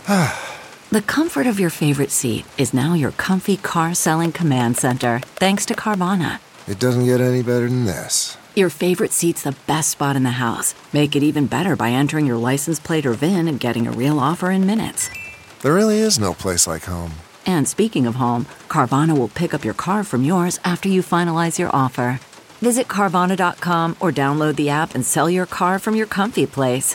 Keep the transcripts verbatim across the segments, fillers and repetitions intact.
The comfort of your favorite seat is now your comfy car selling command center, thanks to Carvana. It doesn't get any better than this. Your favorite seat's the best spot in the house. Make it even better by entering your license plate or V I N and getting a real offer in minutes. There really is no place like home. And speaking of home, Carvana will pick up your car from yours after you finalize your offer. Visit Carvana dot com or download the app and sell your car from your comfy place.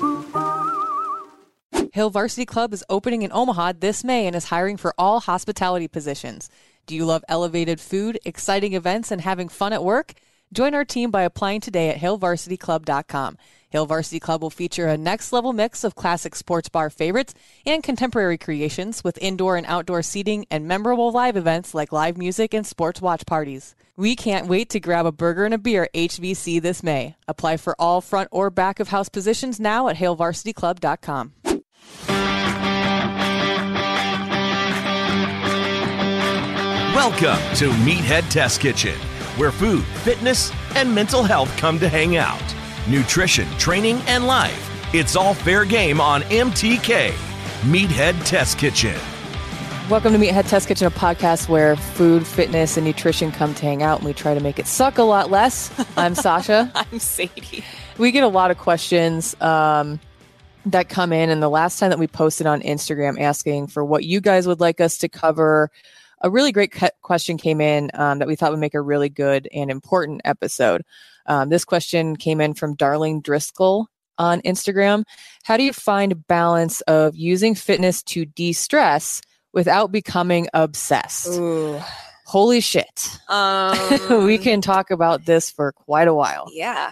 Hill Varsity Club is opening in Omaha this May and is hiring for all hospitality positions. Do you love elevated food, exciting events, and having fun at work? Join our team by applying today at hill varsity club dot com. Hill Varsity Club will feature a next-level mix of classic sports bar favorites and contemporary creations with indoor and outdoor seating and memorable live events like live music and sports watch parties. We can't wait to grab a burger and a beer at H V C this May. Apply for all front or back of house positions now at hill varsity club dot com. Welcome to Meathead Test Kitchen, where food, fitness, and mental health come to hang out. Nutrition, training, and life. It's all fair game on M T K. Meathead Test Kitchen. Welcome to Meathead Test Kitchen, a podcast where food, fitness, and nutrition come to hang out, and we try to make it suck a lot less. I'm Sasha. I'm Sadie. We get a lot of questions um, that come in, and the last time that we posted on Instagram asking for what you guys would like us to cover, a really great cu- question came in um, that we thought would make a really good and important episode. Um, this question came in from Darling Driscoll on Instagram. How do you find balance of using fitness to de-stress without becoming obsessed? Ooh. Holy shit. Um, we can talk about this for quite a while. Yeah.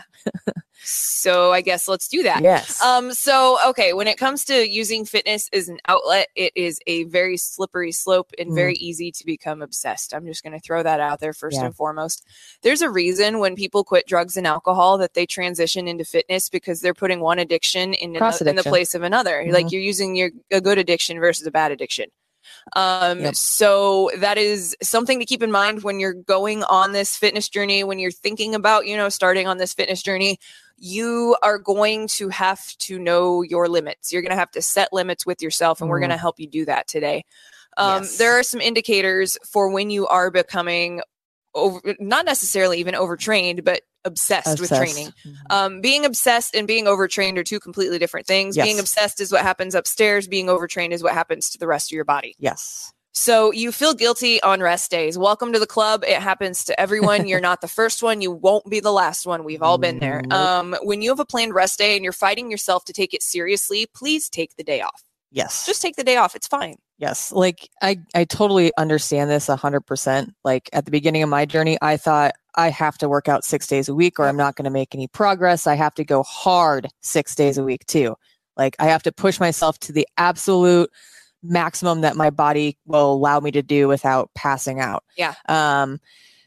So I guess let's do that. Yes. Um, so, okay, when it comes to using fitness as an outlet, it is a very slippery slope and Mm. very easy to become obsessed. I'm just going to throw that out there first Yeah. and foremost. There's a reason when people quit drugs and alcohol that they transition into fitness, because they're putting one addiction in, Cross in the addiction. place of another. Mhm. Like you're using your a good addiction versus a bad addiction. Um, Yep. So that is something to keep in mind when you're going on this fitness journey, when you're thinking about, you know, starting on this fitness journey. You are going to have to know your limits. You're going to have to set limits with yourself, and we're going to help you do that today. Um, Yes. There are some indicators for when you are becoming over, not necessarily even overtrained, but obsessed, with Obsessed. training. Um, being obsessed and being overtrained are two completely different things. Yes. Being obsessed is what happens upstairs. Being overtrained is what happens to the rest of your body. Yes. So you feel guilty on rest days. Welcome to the club. It happens to everyone. You're not the first one. You won't be the last one. We've all been there. Nope. Um, when you have a planned rest day and you're fighting yourself to take it seriously, please take the day off. Yes. Just take the day off. It's fine. Yes. Like I, I totally understand this a hundred percent. Like at the beginning of my journey, I thought I have to work out six days a week or I'm not going to make any progress. I have to go hard six days a week too. Like I have to push myself to the absolute maximum that my body will allow me to do without passing out. Yeah. Um,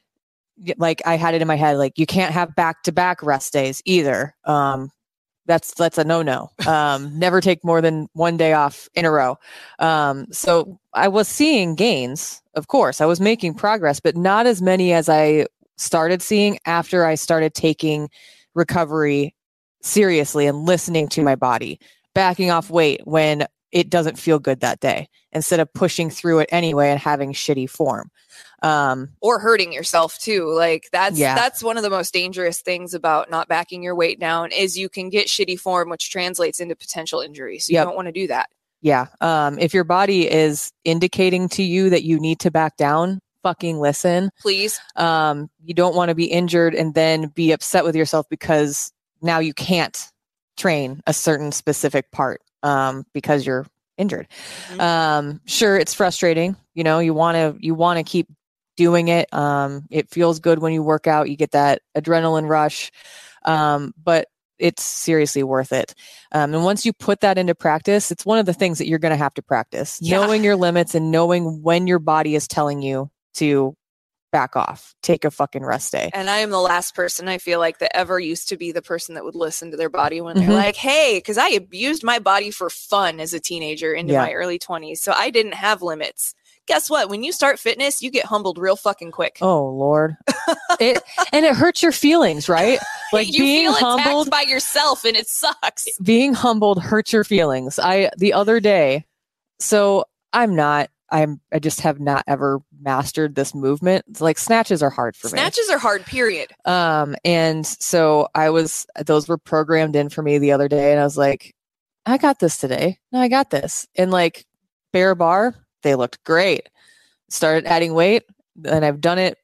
y- like I had it in my head, like you can't have back to back rest days either. Um, That's that's a no-no. Um, never take more than one day off in a row. Um, so I was seeing gains, of course. I was making progress, but not as many as I started seeing after I started taking recovery seriously and listening to my body, backing off weight when it doesn't feel good that day, instead of pushing through it anyway and having shitty form. Um, Or hurting yourself too. Like that's Yeah. that's one of the most dangerous things about not backing your weight down is you can get shitty form, which translates into potential injury. So you Yep. don't want to do that. Yeah. Um, if your body is indicating to you that you need to back down, fucking listen. Please. Um, you don't want to be injured and then be upset with yourself because now you can't train a certain specific part um, because you're injured. Mhm. Um, sure, it's frustrating. You know, you want to you want to keep doing it. Um, it feels good when you work out. You get that adrenaline rush, um, but it's seriously worth it. Um, and once you put that into practice, it's one of the things that you're going to have to practice, Yeah. knowing your limits and knowing when your body is telling you to back off, take a fucking rest day. And I am the last person I feel like that ever used to be the person that would listen to their body when they're Mhm. like, hey, because I abused my body for fun as a teenager into Yeah. my early twenties. So I didn't have limits. Guess what? When you start fitness, you get humbled real fucking quick. Oh Lord. it and it hurts your feelings, right? Like you being feel attacked humbled by yourself and it sucks. being humbled hurts your feelings. I the other day so I'm not, I'm, I just have not ever mastered this movement. It's like snatches are hard for Snatches me. Snatches are hard, period. Um, and so I was, those were programmed in for me the other day, and I was like, I got this today. No, I got this. And like bear bar, they looked great. Started adding weight, and I've done it.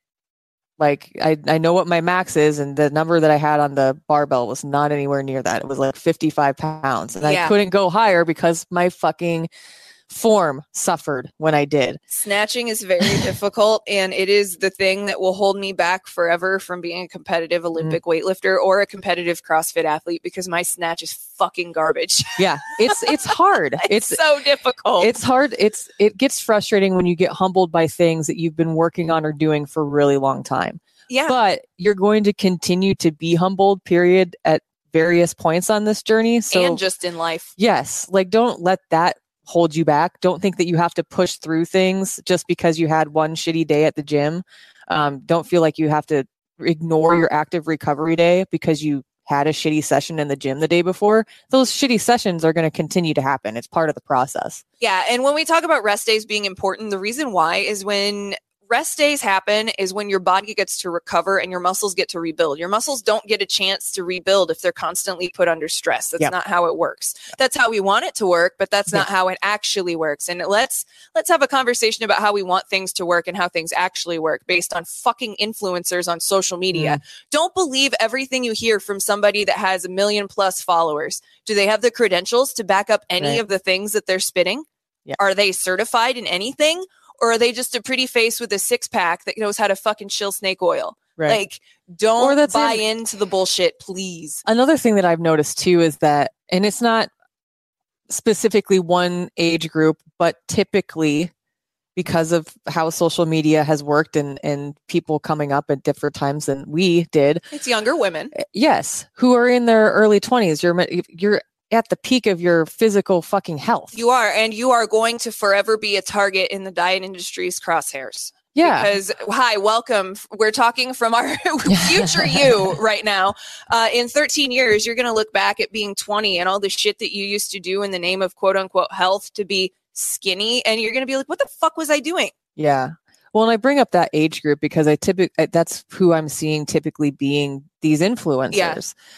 Like I, I know what my max is, and the number that I had on the barbell was not anywhere near that. It was like fifty-five pounds, and yeah. I couldn't go higher because my fucking form suffered when I did. Snatching is very difficult, and it is the thing that will hold me back forever from being a competitive Olympic mm. weightlifter or a competitive CrossFit athlete, because my snatch is fucking garbage. Yeah, it's it's hard. it's, it's so difficult. It's hard. It's it gets frustrating when you get humbled by things that you've been working on or doing for a really long time. Yeah. But you're going to continue to be humbled, period, at various points on this journey. So and just in life. Yes. Like, don't let that hold you back. Don't think that you have to push through things just because you had one shitty day at the gym. Um, don't feel like you have to ignore your active recovery day because you had a shitty session in the gym the day before. Those shitty sessions are going to continue to happen. It's part of the process. Yeah. And when we talk about rest days being important, the reason why is when rest days happen is when your body gets to recover and your muscles get to rebuild. Your muscles don't get a chance to rebuild if they're constantly put under stress. That's yep. not how it works. That's how we want it to work, but that's not yeah. how it actually works. And let's let's have a conversation about how we want things to work and how things actually work based on fucking influencers on social media. Mm. Don't believe everything you hear from somebody that has a million plus followers. Do they have the credentials to back up any right. of the things that they're spitting? Yeah. Are they certified in anything? Or are they just a pretty face with a six pack that knows how to fucking chill snake oil? Right. Like, don't or buy in. into the bullshit, please. Another thing that I've noticed too is that, and it's not specifically one age group, but typically because of how social media has worked and, and people coming up at different times than we did. It's younger women. Yes. Who are in their early twenties. You're, you're, at the peak of your physical fucking health. You are, and you are going to forever be a target in the diet industry's crosshairs. Yeah. Because, hi, welcome. We're talking from our future you right now. Uh, in thirteen years, you're going to look back at being twenty and all the shit that you used to do in the name of quote unquote health to be skinny. And you're going to be like, what the fuck was I doing? Yeah. Well, and I bring up that age group because I typically, that's who I'm seeing typically being these influencers. Yeah.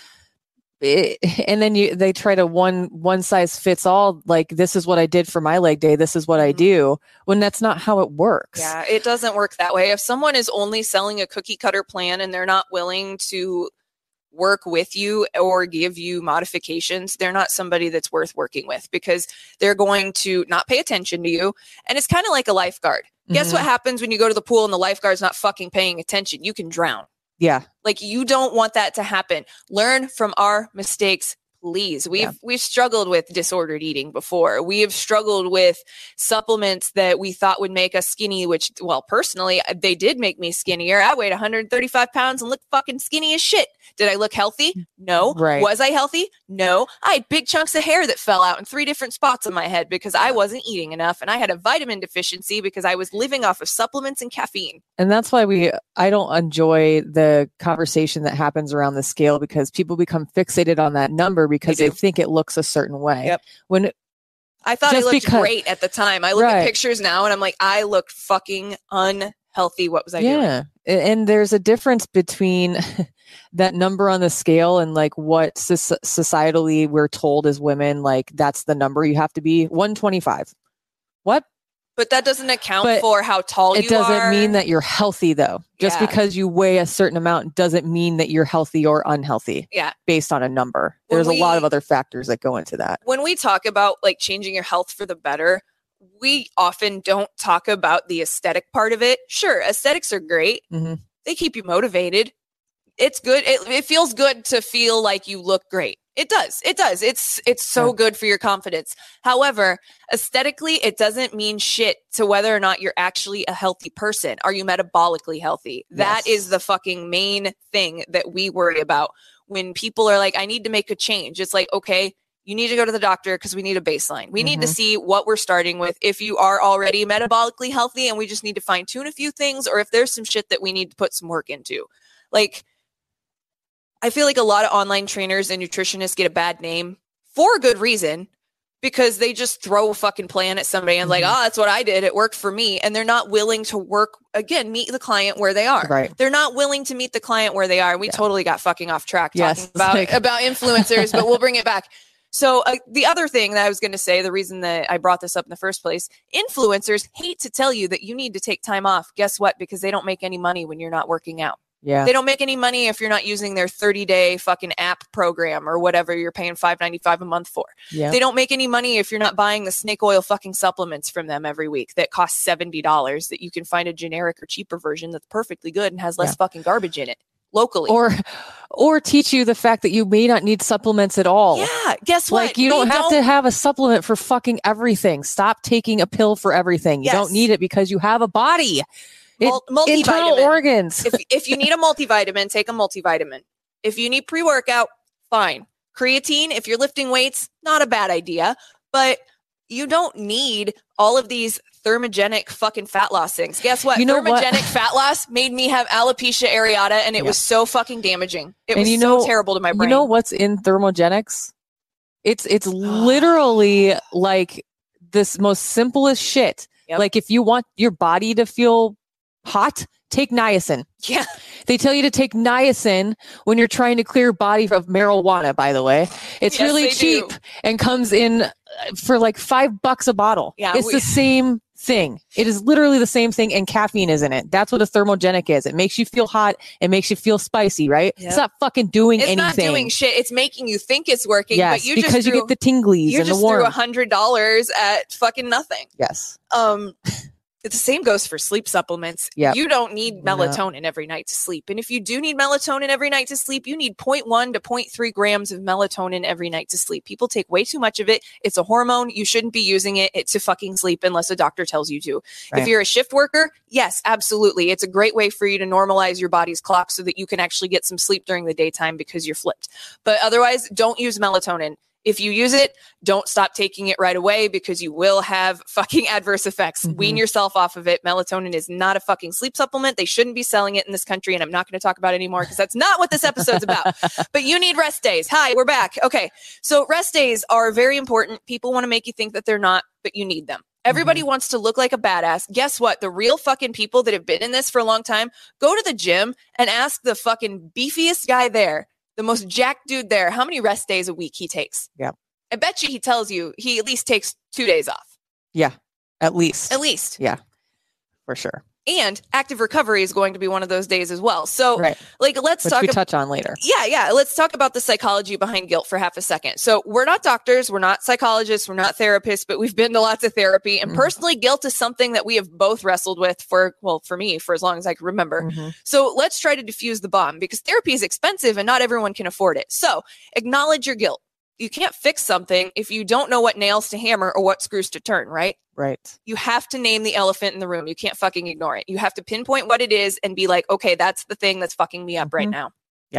It, and then you they try to one one size fits all, like, this is what I did for my leg day, this is what I do, when that's not how it works. Yeah, it doesn't work that way. If someone is only selling a cookie cutter plan and they're not willing to work with you or give you modifications, they're not somebody that's worth working with, because they're going to not pay attention to you. And it's kind of like a lifeguard. Mm-hmm. Guess what happens when you go to the pool and the lifeguard's not fucking paying attention? You can drown. Yeah. Like, you don't want that to happen. Learn from our mistakes, please. We've, yeah. we've struggled with disordered eating before. We have struggled with supplements that we thought would make us skinny, which, well, personally, they did make me skinnier. I weighed one hundred thirty-five pounds and looked fucking skinny as shit. Did I look healthy? No. Right. Was I healthy? No. I had big chunks of hair that fell out in three different spots on my head because I wasn't eating enough, and I had a vitamin deficiency because I was living off of supplements and caffeine. And that's why we, I don't enjoy the conversation that happens around the scale, because people become fixated on that number because they, they think it looks a certain way. Yep. When it, I thought it looked because, great at the time. I look right. at pictures now and I'm like, I looked fucking unhealthy. What was I yeah. doing? And there's a difference between that number on the scale and like what so- societally we're told as women, like that's the number you have to be. one twenty-five. What? But that doesn't account but for how tall you are. It doesn't mean that you're healthy, though. Just yeah. because you weigh a certain amount doesn't mean that you're healthy or unhealthy. Yeah. Based on a number. When There's we, a lot of other factors that go into that. When we talk about like changing your health for the better, we often don't talk about the aesthetic part of it. Sure, aesthetics are great. Mm-hmm. They keep you motivated. It's good. It, it feels good to feel like you look great. It does. It does. It's it's so yeah. good for your confidence. However, aesthetically, it doesn't mean shit to whether or not you're actually a healthy person. Are you metabolically healthy? Yes. That is the fucking main thing that we worry about. When people are like, I need to make a change. It's like, okay, you need to go to the doctor because we need a baseline. We mm-hmm. need to see what we're starting with. If you are already metabolically healthy and we just need to fine tune a few things, or if there's some shit that we need to put some work into. Like, I feel like a lot of online trainers and nutritionists get a bad name for a good reason, because they just throw a fucking plan at somebody and Mm-hmm. like, oh, that's what I did. It worked for me. And they're not willing to work again, meet the client where they are. Right. They're not willing to meet the client where they are. We Yeah. totally got fucking off track Yes. talking about, Like- about influencers, but we'll bring it back. So uh, the other thing that I was going to say, the reason that I brought this up in the first place, influencers hate to tell you that you need to take time off. Guess what? Because they don't make any money when you're not working out. Yeah. They don't make any money if you're not using their thirty day fucking app program or whatever you're paying five ninety-five a month for. Yeah. They don't make any money if you're not buying the snake oil fucking supplements from them every week that cost seventy dollars that you can find a generic or cheaper version that's perfectly good and has less Yeah. fucking garbage in it locally. Or, or teach you the fact that you may not need supplements at all. yeah, guess what? Like you They don't have to have a supplement for fucking everything. Stop taking a pill for everything. You Yes. don't need it because you have a body. It, Mul- internal multivitamin. organs. if if you need a multivitamin, take a multivitamin. If you need pre-workout, fine. Creatine, if you're lifting weights, not a bad idea, but you don't need all of these thermogenic fucking fat loss things. Guess what? You know what? Thermogenic fat loss made me have alopecia areata, and it Yeah. was so fucking damaging. It And was you so know- terrible to my brain. You know what's in thermogenics? It's it's literally like this most simplest shit. Yep. Like if you want your body to feel hot, take niacin. yeah, They tell you to take niacin when you're trying to clear your body of marijuana, by the way. It's Yes, really they cheap do. and comes in uh, for like five bucks a bottle. Yeah, it's we- the same thing. It is literally the same thing, and caffeine is in it. That's what a thermogenic is. It makes you feel hot. It makes you feel spicy, right? Yep. It's not fucking doing it's not anything. doing shit. It's making you think it's working, yes, but you because just you threw, get the tinglies you and just the threw a warmth. hundred dollars at fucking nothing. Yes. Um, the same goes for sleep supplements. Yep. You don't need No. melatonin every night to sleep. And if you do need melatonin every night to sleep, you need zero point one to zero point three grams of melatonin every night to sleep. People take way too much of it. It's a hormone. You shouldn't be using it, it to fucking sleep unless a doctor tells you to. Right. If you're a shift worker, yes, absolutely. It's a great way for you to normalize your body's clock so that you can actually get some sleep during the daytime because you're flipped. But otherwise, don't use melatonin. If you use it, don't stop taking it right away because you will have fucking adverse effects. Mhm. Wean yourself off of it. Melatonin is not a fucking sleep supplement. They shouldn't be selling it in this country, and I'm not going to talk about it anymore because that's not what this episode's about. But you need rest days. Hi, we're back. Okay. So rest days are very important. People want to make you think that they're not, but you need them. Everybody wants to look like a badass. Guess what? The real fucking people that have been in this for a long time, go to the gym and ask the fucking beefiest guy there, the most jacked dude there, how many rest days a week he takes. Yeah. I bet you he tells you he at least takes two days off. Yeah. At least. At least. Yeah. For sure. And active recovery is going to be one of those days as well. So, Right. like, let's Which talk we about. touch on later. Yeah, yeah. Let's talk about the psychology behind guilt for half a second. So, we're not doctors, we're not psychologists, we're not therapists, but we've been to lots of therapy. And Mhm. personally, guilt is something that we have both wrestled with for, well, for me, for as long as I can remember. Mhm. So, let's try to diffuse the bomb because therapy is expensive and not everyone can afford it. So, acknowledge your guilt. You can't fix something if you don't know what nails to hammer or what screws to turn, right? Right. You have to name the elephant in the room. You can't fucking ignore it. You have to pinpoint what it is and be like, okay, that's the thing that's fucking me up right Mhm. now. Yeah.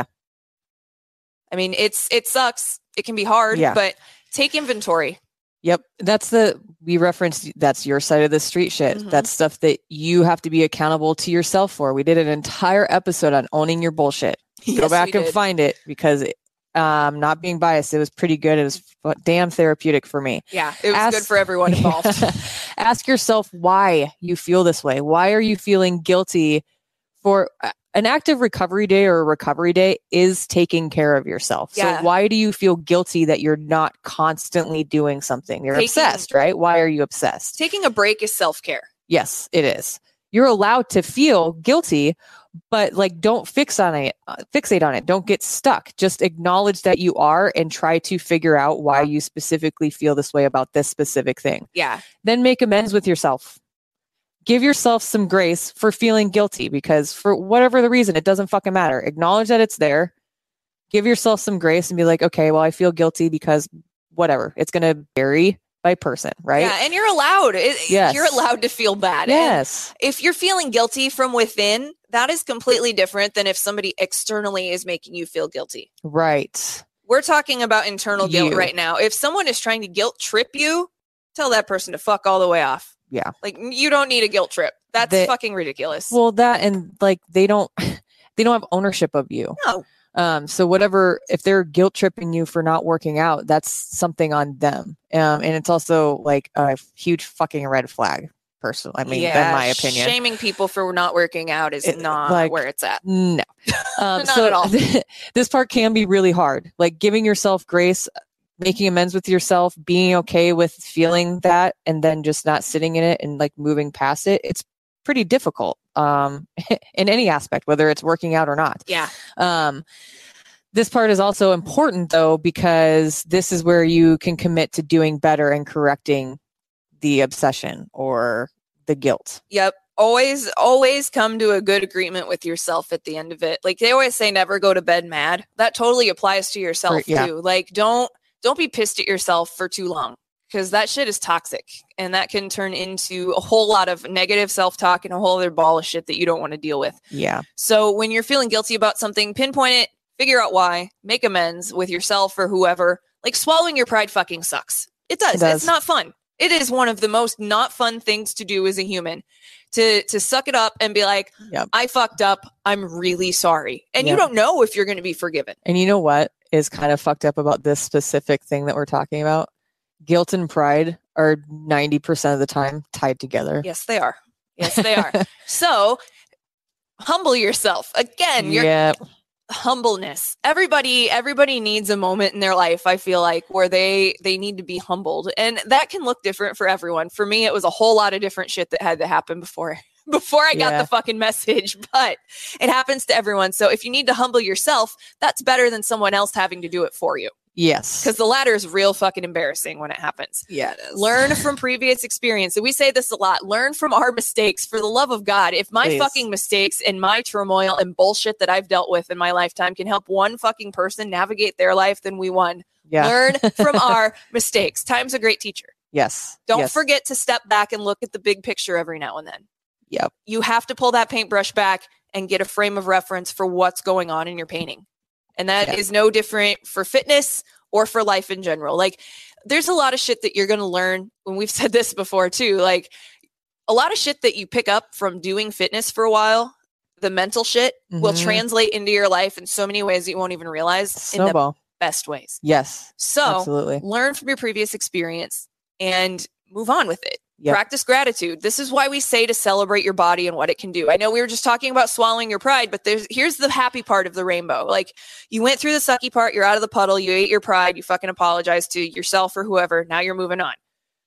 I mean, it's it sucks. It can be hard, Yeah. but take inventory. Yep. That's the, we referenced, that's your side of the street shit. Mhm. That's stuff that you have to be accountable to yourself for. We did an entire episode on owning your bullshit. Go Yes, back we and did. find it because, it, um, not being biased, it was pretty good. It was f- damn therapeutic for me. Yeah, it was Ask- good for everyone involved. Ask yourself why you feel this way. Why are you feeling guilty for uh, an active recovery day or a recovery day is taking care of yourself. Yeah. So why do you feel guilty that you're not constantly doing something? You're Taking- obsessed, right? Why are you obsessed? Taking a break is self-care. Yes, it is. You're allowed to feel guilty, but like don't fix on it, uh, fixate on it. Don't get stuck. Just acknowledge that you are and try to figure out why you specifically feel this way about this specific thing. Yeah. Then make amends with yourself. Give yourself some grace for feeling guilty because for whatever the reason, it doesn't fucking matter. Acknowledge that it's there. Give yourself some grace and be like, okay, well, I feel guilty because whatever. It's going to vary by person, right? Yeah, and you're allowed. It, Yes. You're allowed to feel bad. And Yes. if you're feeling guilty from within, that is completely different than if somebody externally is making you feel guilty. Right. We're talking about internal guilt You. right now. If someone is trying to guilt trip you, tell that person to fuck all the way off. Yeah. Like you don't need a guilt trip. That's They- fucking ridiculous. Well, that and like they don't they don't have ownership of you. no. Um, so whatever, if they're guilt tripping you for not working out, that's something on them. Um, and it's also like a huge fucking red flag. Personally, I mean, yeah, in my opinion, shaming people for not working out is It- not like, where it's at. no. Um, Not so at all. this part can be really hard. Like giving yourself grace, making amends with yourself, being okay with feeling that, and then just not sitting in it and like moving past it. It's pretty difficult um, in any aspect, whether it's working out or not. Yeah. Um, this part is also important though, because this is where you can commit to doing better and correcting the obsession or the guilt. Yep. Always, always come to a good agreement with yourself at the end of it. Like they always say, never go to bed mad. That totally applies to yourself For- yeah. too. Like don't, don't be pissed at yourself for too long, because that shit is toxic and that can turn into a whole lot of negative self-talk and a whole other ball of shit that you don't want to deal with. Yeah. So when you're feeling guilty about something, pinpoint it, figure out why, make amends with yourself or whoever. Like swallowing your pride fucking sucks. It does. It does. It's not fun. It is one of the most not fun things to do as a human, to to suck it up and be like, Yep. I fucked up. I'm really sorry. And you Yep. don't know if you're going to be forgiven. And you know what is kind of fucked up about this specific thing that we're talking about? Guilt and pride are ninety percent of the time tied together. Yes, they are. Yes, they are. So humble yourself. Again, you're Yeah. humbleness. Everybody, everybody needs a moment in their life, I feel like, where they they need to be humbled. And that can look different for everyone. For me, it was a whole lot of different shit that had to happen before before I got Yeah. the fucking message. But it happens to everyone. So if you need to humble yourself, that's better than someone else having to do it for you. Yes. Because the latter is real fucking embarrassing when it happens. yeah, it is. Learn from previous experience. And we say this a lot. Learn from our mistakes, for the love of God. If my Please. fucking mistakes and my turmoil and bullshit that I've dealt with in my lifetime can help one fucking person navigate their life, then we won. Yeah. Learn from our mistakes. Time's a great teacher. Yes. Don't Yes. forget to step back and look at the big picture every now and then. Yep. You have to pull that paintbrush back and get a frame of reference for what's going on in your painting. And that Yeah. is no different for fitness or for life in general. Like there's a lot of shit that you're going to learn, when we've said this before too, like a lot of shit that you pick up from doing fitness for a while, the mental shit will Mhm. translate into your life in so many ways that you won't even realize, in the Snowball. best ways. Yes. So Absolutely. learn from your previous experience and move on with it. Yep. Practice gratitude. This is why we say to celebrate your body and what it can do. I know we were just talking about swallowing your pride, but there's here's the happy part of the rainbow. Like you went through the sucky part, you're out of the puddle, you ate your pride, you fucking apologize to yourself or whoever. Now you're moving on.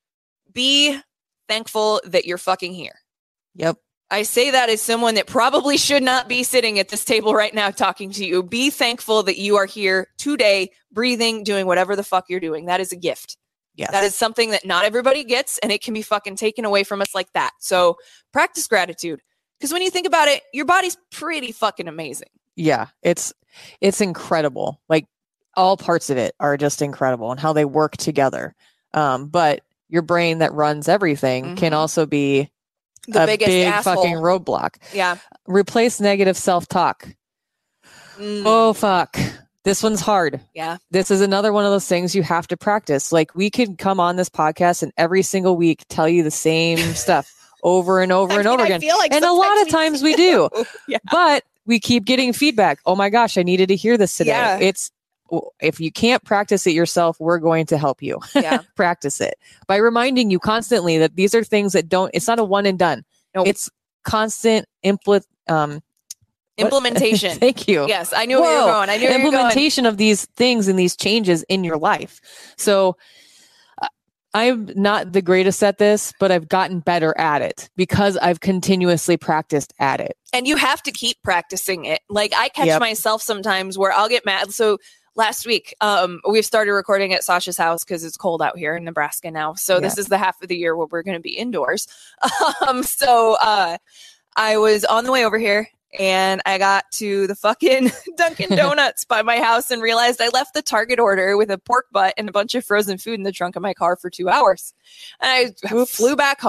Be thankful that you're fucking here. Yep. I say that as someone that probably should not be sitting at this table right now talking to you. Be thankful that you are here today, breathing, doing whatever the fuck you're doing. That is a gift. Yes. That is something that not everybody gets, and it can be fucking taken away from us like that. So practice gratitude. Because when you think about it, your body's pretty fucking amazing. Yeah. It's it's incredible. Like all parts of it are just incredible and how they work together. Um, but your brain that runs everything can Mhm. also be The a biggest big asshole. fucking roadblock. Yeah. Replace negative self-talk. Mm, Oh fuck. This one's hard. yeah. This is another one of those things you have to practice. Like we could come on this podcast and every single week tell you the same stuff over and over I and mean, over I again. feel like And a lot sometimes of we times we do. Yeah. But we keep getting feedback. Oh my gosh, I needed to hear this today. Yeah. It's if you can't practice it yourself, we're going to help you Yeah. practice it by reminding you constantly that these are things that don't, it's not a one and done. Nope. It's constant impl- um, what- Implementation. Thank you. Yes, I knew where you were Whoa. going. I knew where you were going. Implementation of these things and these changes in your life. So uh, I'm not the greatest at this, but I've gotten better at it because I've continuously practiced at it. And you have to keep practicing it. Like I catch Yep. myself sometimes where I'll get mad. So last week, um, we've started recording at Sasha's house because it's cold out here in Nebraska now. So Yeah. this is the half of the year where we're going to be indoors. Um, so uh, I was on the way over here and I got to the fucking Dunkin' Donuts by my house and realized I left the Target order with a pork butt and a bunch of frozen food in the trunk of my car for two hours. And I Oops. flew back home. I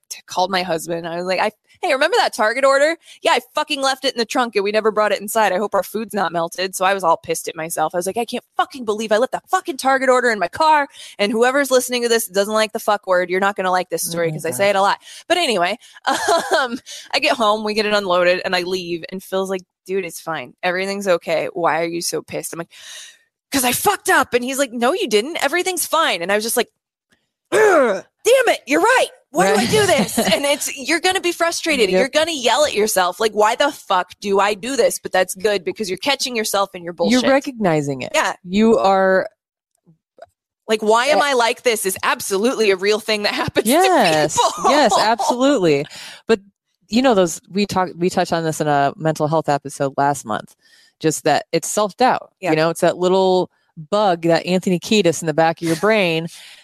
t- called my husband. I was like, I, hey, remember that Target order? Yeah, I fucking left it in the trunk and we never brought it inside. I hope our food's not melted. So I was all pissed at myself. I was like, I can't fucking believe I left that fucking Target order in my car. And whoever's listening to this doesn't like the fuck word. You're not going to like this story because oh I say it a lot. But anyway, um, I get home, we get it unloaded, and I leave. And Phil's like, dude, it's fine. Everything's okay. Why are you so pissed? I'm like, because I fucked up. And he's like, no, you didn't. Everything's fine. And I was just like, damn it, you're right. Why do I do this? And it's, you're going to be frustrated. Yep. You're going to yell at yourself. Like, why the fuck do I do this? But that's good because you're catching yourself in your bullshit. You're recognizing it. Yeah. You are. Like, why am I like this is absolutely a real thing that happens yes, to people. Yes, absolutely. But, you know, those, we talked, we touched on this in a mental health episode last month. Just that it's self-doubt. Yeah. You know, it's that little bug, that Anthony Kiedis in the back of your brain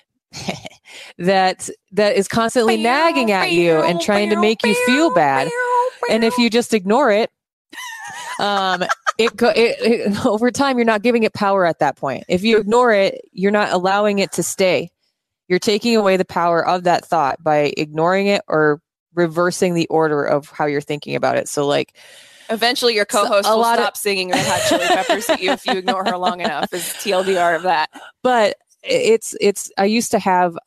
that that is constantly nagging at you and trying to make you feel bad. And if you just ignore it, um, it, go, it, it over time, you're not giving it power at that point. If you ignore it, you're not allowing it to stay. You're taking away the power of that thought by ignoring it or reversing the order of how you're thinking about it. So like, eventually your co-host so will stop of, singing Red Hot Chili Peppers at you if you ignore her long enough, is T L D R of that. But it's, it's, I used to have,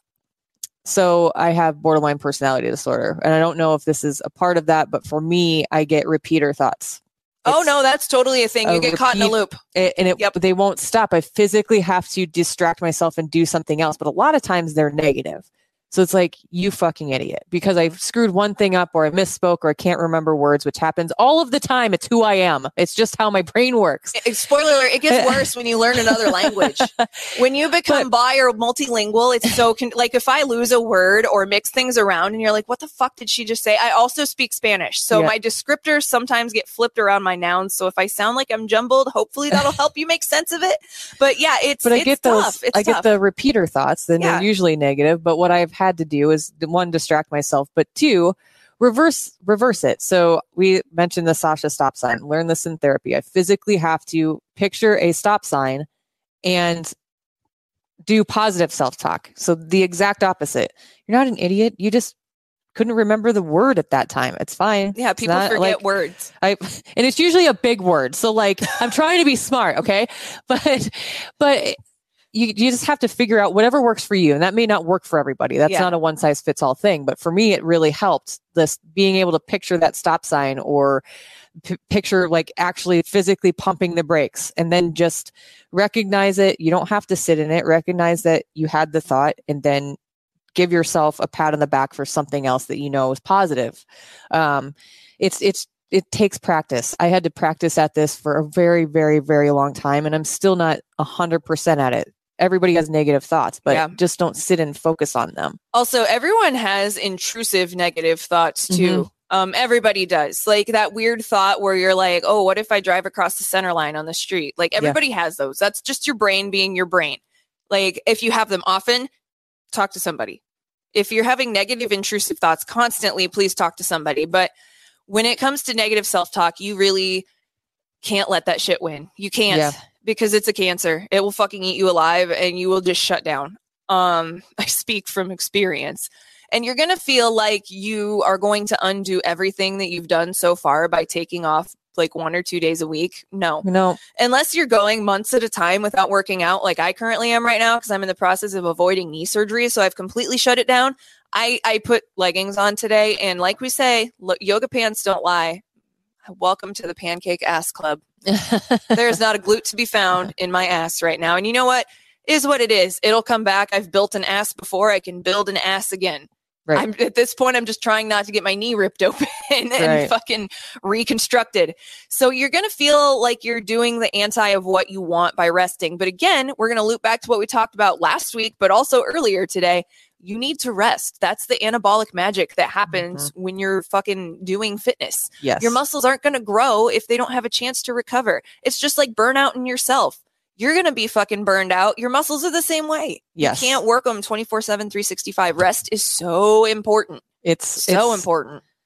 so I have borderline personality disorder, and I don't know if this is a part of that, but for me, I get repeater thoughts. It's oh no, that's totally a thing. You a get repeat, caught in a loop. And it, yep. they won't stop. I physically have to distract myself and do something else. But a lot of times they're negative. So it's like, you fucking idiot, because I screwed one thing up or I misspoke or I can't remember words, which happens all of the time. It's who I am. It's just how my brain works. It, spoiler alert, it gets worse when you learn another language. When you become but, bi or multilingual, it's so, con- like if I lose a word or mix things around and you're like, what the fuck did she just say? I also speak Spanish. So yeah. my descriptors sometimes get flipped around my nouns. So if I sound like I'm jumbled, hopefully that'll help you make sense of it. But yeah, it's, but I it's get tough. those, it's I tough. get the repeater thoughts, then yeah. they're usually negative. But what I've had to do is, one, distract myself, but two, reverse reverse it. So we mentioned the Sasha stop sign. Learn this in therapy. I physically have to picture a stop sign and do positive self-talk. So the exact opposite. You're not an idiot. You just couldn't remember the word at that time. It's fine. Yeah, people not, forget like, words. I and it's usually a big word. So like, I'm trying to be smart, okay? But but You, you just have to figure out whatever works for you. And that may not work for everybody. That's yeah. not a one size fits all thing. But for me, it really helped this being able to picture that stop sign or p- picture like actually physically pumping the brakes and then just recognize it. You don't have to sit in it. Recognize that you had the thought and then give yourself a pat on the back for something else that you know is positive. Um, it's, it's, it takes practice. I had to practice at this for a very, very, very long time. And I'm still not a hundred percent at it. Everybody has negative thoughts, but yeah. just don't sit and focus on them. Also, everyone has intrusive negative thoughts too. Mm-hmm. Um, everybody does. Like that weird thought where you're like, oh, what if I drive across the center line on the street? Like everybody yeah. has those. That's just your brain being your brain. Like if you have them often, talk to somebody. If you're having negative intrusive thoughts constantly, please talk to somebody. But when it comes to negative self-talk, you really can't let that shit win. You can't. Yeah. Because it's a cancer. It will fucking eat you alive and you will just shut down. Um, I speak from experience. And you're going to feel like you are going to undo everything that you've done so far by taking off like one or two days a week. No. No. Unless you're going months at a time without working out like I currently am right now because I'm in the process of avoiding knee surgery. So I've completely shut it down. I, I put leggings on today. And like we say, look, yoga pants don't lie. Welcome to the Pancake Ass Club. There's not a glute to be found in my ass right now. And you know what? It is what it is. It'll come back. I've built an ass before. I can build an ass again. Right. I'm, at this point, I'm just trying not to get my knee ripped open and right. fucking reconstructed. So you're going to feel like you're doing the anti of what you want by resting. But again, we're going to loop back to what we talked about last week, but also earlier today. You need to rest. That's the anabolic magic that happens mm-hmm. when you're fucking doing fitness. Yes. Your muscles aren't going to grow if they don't have a chance to recover. It's just like burnout in yourself. You're going to be fucking burned out. Your muscles are the same way. Yes. You can't work them twenty-four seven, three sixty-five. Rest is so important. It's so it's, important.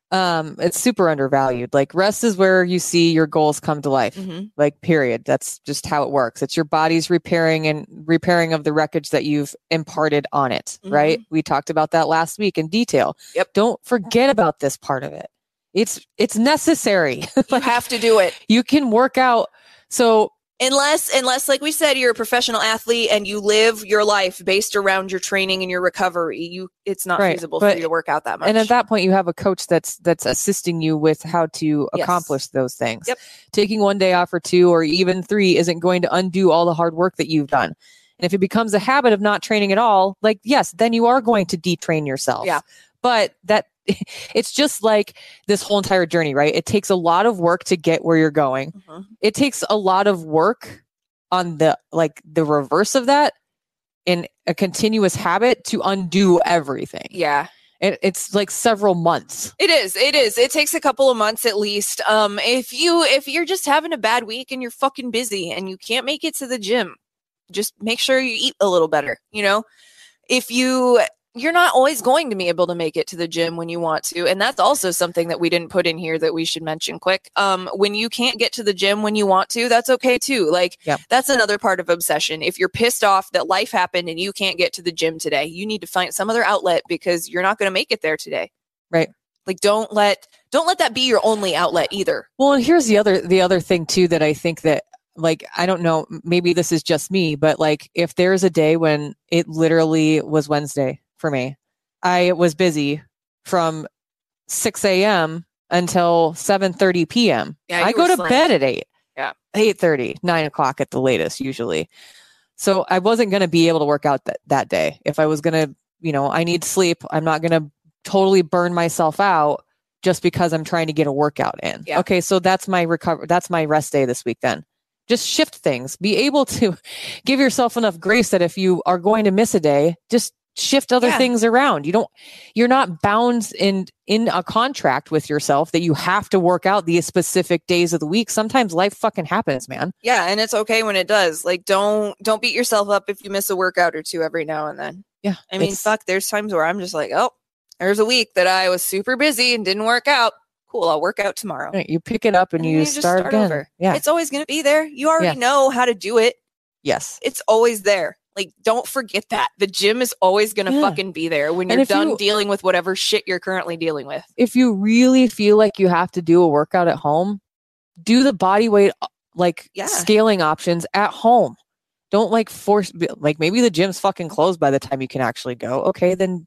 Um, it's super undervalued. Like rest is where you see your goals come to life. Mm-hmm. Like period. That's just how it works. It's your body's repairing and repairing of the wreckage that you've imparted on it. Mhm. Right. We talked about that last week in detail. Yep. Don't forget about this part of it. It's, it's necessary. You have to do it. You can work out. So Unless, unless, like we said, you're a professional athlete and you live your life based around your training and your recovery, you it's not Right, feasible for but- you to work out that much. and at that point you have a coach that's that's assisting you with how to Yes. accomplish those things. Yep. Taking one day off or two or even three isn't going to undo all the hard work that you've done. And if it becomes a habit of not training at all, like yes, then you are going to detrain yourself. Yeah. But that it's just like this whole entire journey, right? It takes a lot of work to get where you're going. Mhm. It takes a lot of work on the like the reverse of that in a continuous habit to undo everything. yeah. It, it's like several months. It is. It is. It takes a couple of months at least. Um, if you if you're just having a bad week and you're fucking busy and you can't make it to the gym, just make sure you eat a little better. You know, if you you're not always going to be able to make it to the gym when you want to, and that's also something that we didn't put in here that we should mention quick. Um, when you can't get to the gym when you want to, that's okay too. Like Yep. that's another part of obsession. If you're pissed off that life happened and you can't get to the gym today, you need to find some other outlet because you're not going to make it there today. Right. Like don't let don't let that be your only outlet either. Well, and here's the other the other thing too that I think that like I don't know, maybe this is just me, but like if there's a day when it literally was Wednesday for me, I was busy from six a.m. until seven thirty p.m. Yeah, I you go were to slammed. bed at eight. Yeah. eight thirty, nine o'clock at the latest usually. So I wasn't going to be able to work out that, that day. If I was going to, you know, I need sleep. I'm not going to totally burn myself out just because I'm trying to get a workout in. Yeah. Okay. So that's my recover. That's my rest day this week then. Just shift things. Be able to give yourself enough grace that if you are going to miss a day, just shift other Yeah. things around. You don't, you're not bound in, in a contract with yourself that you have to work out these specific days of the week. Sometimes life fucking happens, man. Yeah, and it's okay when it does. Like don't don't beat yourself up if you miss a workout or two every now and then. Yeah. I mean, it's- fuck, there's times where I'm just like, oh, there's a week that I was super busy and didn't work out. Cool, I'll work out tomorrow. Right, you pick it up and, And you, you just start, start again. over. Yeah. It's always going to be there. You already Yeah. know how to do it. Yes. It's always there. Like, don't forget that. The gym is always going to Yeah. fucking be there when And you're if done you- dealing with whatever shit you're currently dealing with. If you really feel like you have to do a workout at home, do the body weight uh, like Yeah. scaling options at home. Don't like force like maybe the gym's fucking closed by the time you can actually go. Okay, then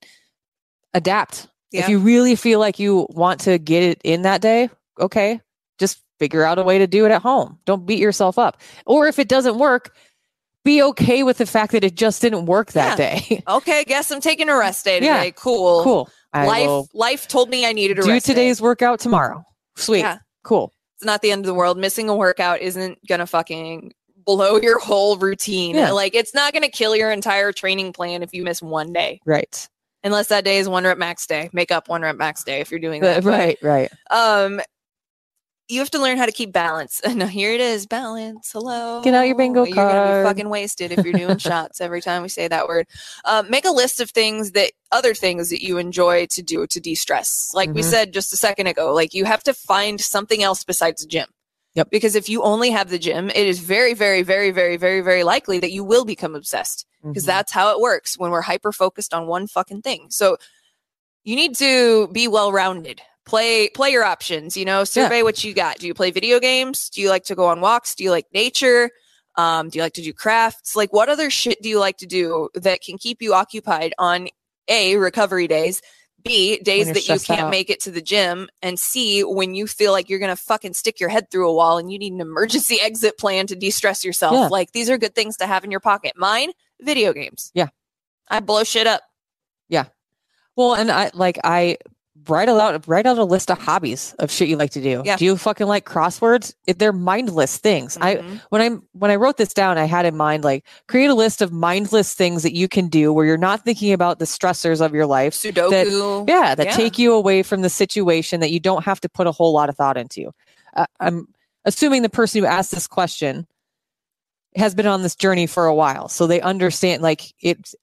adapt. Yeah. If you really feel like you want to get it in that day, okay, just figure out a way to do it at home. Don't beat yourself up. Or if it doesn't work, be okay with the fact that it just didn't work that day. Okay, guess I'm taking a rest day Yeah. today. Cool. Cool. I Life will life told me I needed a do rest day. today's workout tomorrow. Sweet. Yeah. Cool. It's not the end of the world. Missing a workout isn't gonna fucking blow your whole routine. Yeah. Like it's not gonna kill your entire training plan if you miss one day. Right. Unless that day is one rep max day. Make up one rep max day if you're doing that. But, Right, right. um you have to learn how to keep balance. And here it is, balance. Hello. Get out your bingo You're gonna card. be fucking wasted if you're doing shots every time we say that word. Um, make a list of things that other things that you enjoy to do to de-stress. Like we Mhm. said just a second ago, like you have to find something else besides the gym. Yep. Because if you only have the gym, it is very, very, very, very, very, very likely that you will become obsessed. Because Mhm. that's how it works when we're hyper focused on one fucking thing. So you need to be well rounded. Play play your options, you know, survey what you got. Do you play video games? Do you like to go on walks? Do you like nature? Um, do you like to do crafts? Like what other shit do you like to do that can keep you occupied on A, recovery days, B, days you're that you stressed can't out. make it to the gym, and C, when you feel like you're gonna fucking stick your head through a wall and you need an emergency exit plan to de-stress yourself. Yeah. Like these are good things to have in your pocket. Mine, video games. Yeah. I blow shit up. Well, and I like I write out write out a list of hobbies of shit you like to do. Yeah. Do you fucking like crosswords? If they're mindless things. I Mhm. when I when I wrote this down, I had in mind like create a list of mindless things that you can do where you're not thinking about the stressors of your life. Sudoku. Yeah, that Yeah. take you away from the situation that you don't have to put a whole lot of thought into. Uh, I'm assuming the person who asked this question has been on this journey for a while, so they understand like it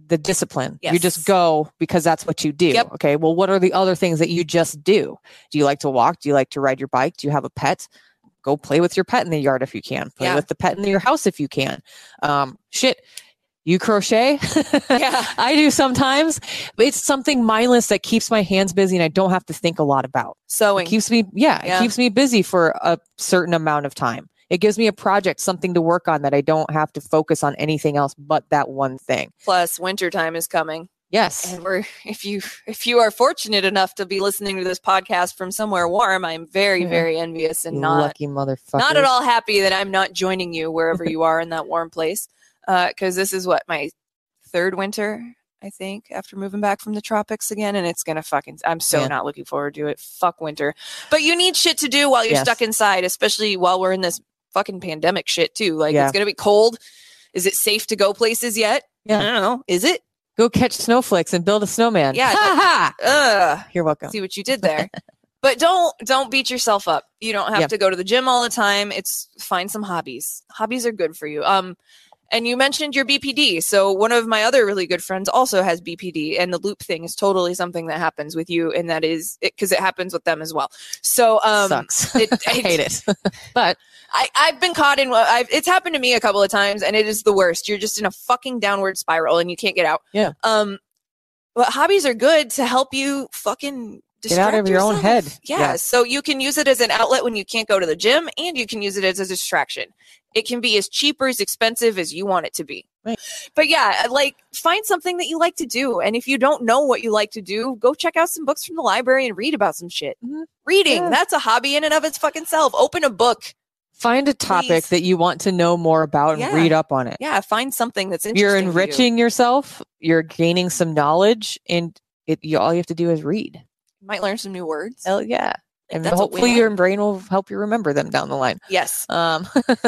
the discipline. Yes. You just go because that's what you do. Yep. Okay. Well, what are the other things that you just do? Do you like to walk? Do you like to ride your bike? Do you have a pet? Go play with your pet in the yard if you can. Play Yeah. with the pet in your house if you can. Um, shit. You crochet? Yeah. I do sometimes. But it's something mindless that keeps my hands busy and I don't have to think a lot about. Sewing. It keeps me, yeah, Yeah. it keeps me busy for a certain amount of time. It gives me a project, something to work on that I don't have to focus on anything else but that one thing. Plus, wintertime is coming. Yes. And we're if you if you are fortunate enough to be listening to this podcast from somewhere warm, I'm very, Yeah. very envious and You not lucky motherfucker. not at all happy that I'm not joining you wherever you are in that warm place. Because this is what my third winter, I think, after moving back from the tropics again, and it's gonna fucking. I'm so Yeah. not looking forward to it. Fuck winter. But you need shit to do while you're Yes. stuck inside, especially while we're in this fucking pandemic shit too. Like Yeah. it's gonna be cold. Is it safe to go places yet? Yeah. I don't know. Is it? Go catch snowflakes and build a snowman. Yeah. Ha ha! Ugh. You're welcome. See what you did there. But don't don't beat yourself up. You don't have Yeah. to go to the gym all the time. It's find some hobbies. Hobbies are good for you. Um and you mentioned your B P D. So one of my other really good friends also has B P D, and the loop thing is totally something that happens with you, and that is because it, it happens with them as well. So um Sucks. it- I hate it. But I, I've been caught in I've, it's happened to me a couple of times, and it is the worst. You're just in a fucking downward spiral and you can't get out. Yeah. Um but hobbies are good to help you fucking Get out distract of your own yourself. head. Yeah. Yeah. So you can use it as an outlet when you can't go to the gym, and you can use it as a distraction. It can be as cheap or as expensive as you want it to be. Right. But yeah, like find something that you like to do. And if you don't know what you like to do, go check out some books from the library and read about some shit. Mhm. Reading, Yeah. that's a hobby in and of its fucking self. Open a book. find a topic Please. that you want to know more about and Yeah. read up on it. Yeah, find something that's interesting. You're to you. enriching yourself. You're gaining some knowledge, and it. You, all you have to do is read. You might learn some new words. Hell yeah! And That's a hopefully win-win. your brain will help you remember them down the line. Yes. Um,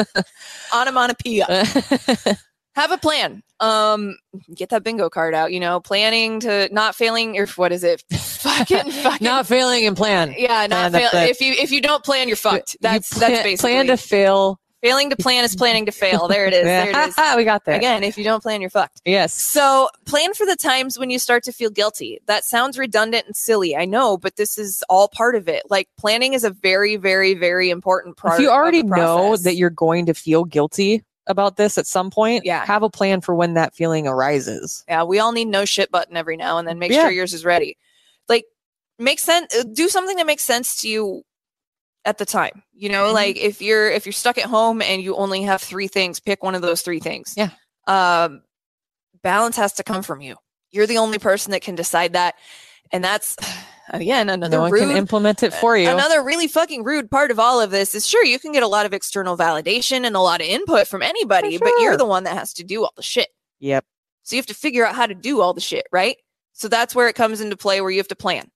Onomatopoeia. Have a plan. Um, get that bingo card out. You know, planning to not failing, or what is it? Fucking, fucking. not failing in plan. yeah, not plan to fail. fail. If you if you don't plan, you're fucked. You That's plan, that's basically plan to fail. failing to plan is planning to fail. There it is. There it is. we got there. Again, if you don't plan, you're fucked. Yes. So plan for the times when you start to feel guilty. That sounds redundant and silly, I know, but this is all part of it. Like planning is a very, very, very important part. If you already of the know process. that you're going to feel guilty about this at some point, Yeah. have a plan for when that feeling arises. Yeah, we all need no shit button every now and then. Make Yeah. sure yours is ready. Like, make sense. Do something that makes sense to you at the time. You know, Mhm. like if you're if you're stuck at home and you only have three things, pick one of those three things. Yeah. Um, balance has to come from you. You're the only person that can decide that, and that's again another No one rude. can implement it for you. Another really fucking rude part of all of this is sure you can get a lot of external validation and a lot of input from anybody, For but you're sure. the one that has to do all the shit. Yep. So you have to figure out how to do all the shit, right? So that's where it comes into play where you have to plan.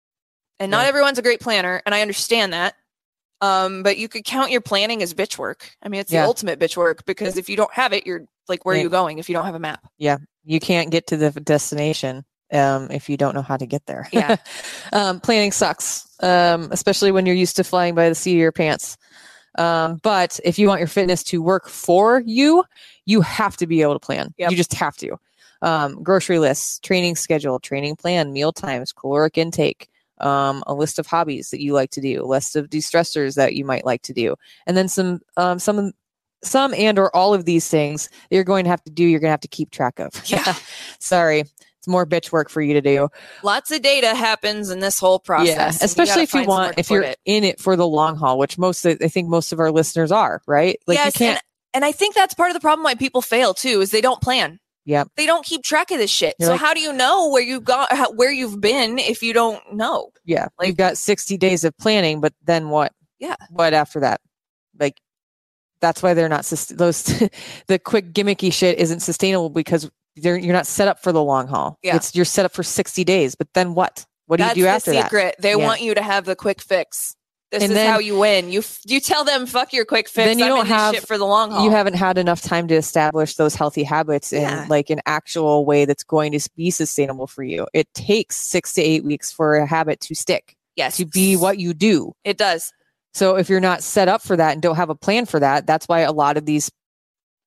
And not Yeah. everyone's a great planner, and I understand that. Um, but you could count your planning as bitch work. I mean, it's Yeah. the ultimate bitch work because if you don't have it, you're like, where are Yeah. you going if you don't have a map? You can't get to the destination um, if you don't know how to get there. Yeah. um, planning sucks, um, especially when you're used to flying by the seat of your pants. Um, but if you want your fitness to work for you, you have to be able to plan. Yep. You just have to. Um, grocery lists, training schedule, training plan, meal times, caloric intake, um, a list of hobbies that you like to do, a list of de-stressors that you might like to do, and then some um, some some and or all of these things that you're going to have to do. You're going to have to keep track of. Yeah. Sorry, it's more bitch work for you to do. Lots of data happens in this whole process. Yeah, and you especially gotta if you find somewhere want, to if put you're it. in it for the long haul, which most, of, I think most of our listeners are, right? Like yes, you can't. and, and I think that's part of the problem why people fail too is they don't plan. Yep. They don't keep track of this shit. You're so like- how do you know where you got how, where you've been if you don't know? Yeah, Like- you've got sixty days of planning, but then what? Yeah. What after that? Like, that's why they're not sus- those. The quick gimmicky shit isn't sustainable because they're, you're not set up for the long haul. Yeah. It's you're set up for sixty days, but then what? What do That's you do the after that? secret. They Yeah. want you to have the quick fix. This And is then- how you win. You f- you tell them fuck your quick fix. Then you I'm don't in this have- shit for the long haul. You haven't had enough time to establish those healthy habits in Yeah. like an actual way that's going to be sustainable for you. It takes six to eight weeks for a habit to stick, yes to be what you do. it does. So if you're not set up for that and don't have a plan for that, that's why a lot of these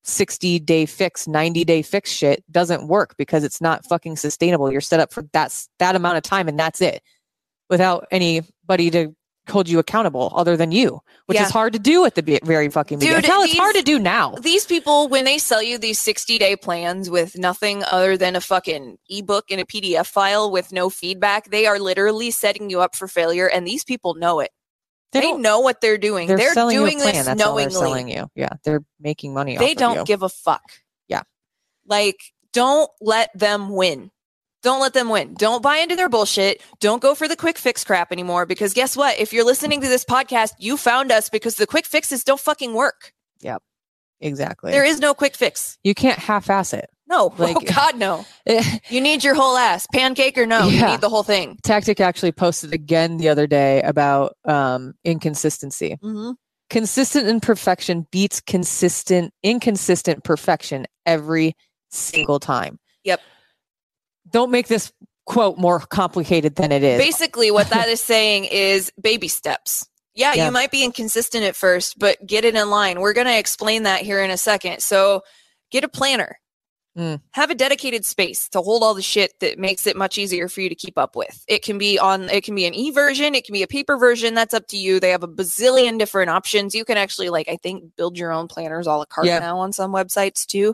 sixty day fix, ninety day fix shit doesn't work because it's not fucking sustainable. You're set up for that, that amount of time and that's it, without anybody to hold you accountable other than you, which Yeah. is hard to do at the be- very fucking beginning. Dude, Hell, it's these- hard to do now. These people, when they sell you these sixty day plans with nothing other than a fucking ebook and a P D F file with no feedback, they are literally setting you up for failure. And these people know it. They, don't- know what they're doing. They're, They're, selling doing you a plan. this That's all they're knowingly. selling you. Yeah, they're making money off They of don't you. give a fuck. Yeah. Like, don't let them win. Don't let them win. Don't buy into their bullshit. Don't go for the quick fix crap anymore, because guess what? If you're listening to this podcast, you found us because the quick fixes don't fucking work. Yep, exactly. There is no quick fix. You can't half-ass it. No. Like- oh, God, no. You need your whole ass. Pancake or no. You Yeah. need the whole thing. Tactic actually posted again the other day about um, inconsistency. Mm-hmm. Consistent imperfection beats consistent, inconsistent perfection every single time. Yep. Don't make this quote more complicated than it is. Basically, what that is saying is baby steps. Yeah, Yeah. you might be inconsistent at first, but get it in line. We're going to explain that here in a second. So get a planner. Mm. Have a dedicated space to hold all the shit that makes it much easier for you to keep up with. It can be on, it can be an e-version. It can be a paper version. That's up to you. They have a bazillion different options. You can actually, like, I think, build your own planners a la carte Yeah. now on some websites too.